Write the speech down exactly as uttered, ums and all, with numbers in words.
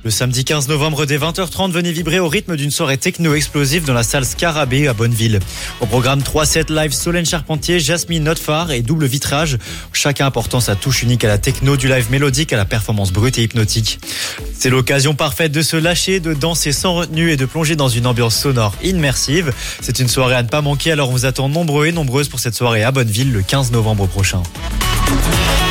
Le samedi quinze novembre dès vingt heures trente, venez vibrer au rythme d'une soirée techno-explosive dans la salle Scarabée à Bonneville. Au programme trois sets live Solène Charpentier, Jasmine Notphar et Double Vitrage. Chacun apportant sa touche unique à la techno, du live mélodique à la performance brute et hypnotique. C'est l'occasion parfaite de se lâcher, de danser sans retenue et de plonger dans une ambiance sonore immersive. C'est une soirée à ne pas manquer, alors on vous attend nombreux et nombreuses pour cette soirée à Bonneville le quinze novembre prochain.